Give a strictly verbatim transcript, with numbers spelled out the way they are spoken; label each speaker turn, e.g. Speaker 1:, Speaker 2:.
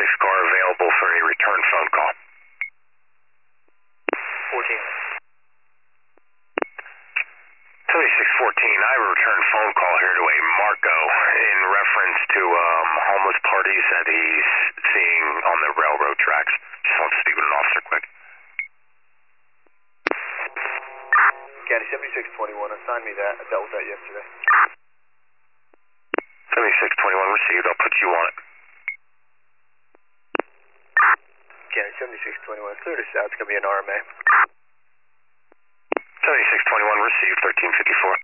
Speaker 1: seventy-six car available for a return phone call.
Speaker 2: fourteen.
Speaker 1: seventy-six fourteen, I have a return phone call here to a Marco in reference to um, homeless parties that he's seeing on the railroad tracks. Just want to speak with an officer quick.
Speaker 2: County seventy-six twenty-one, assign me that. I dealt with that yesterday.
Speaker 1: seventy-six twenty-one received, I'll put you on it.
Speaker 2: County seventy-six twenty-one, clear to south, it's going to be an R M A.
Speaker 1: seventy-six twenty-one received, thirteen fifty-four.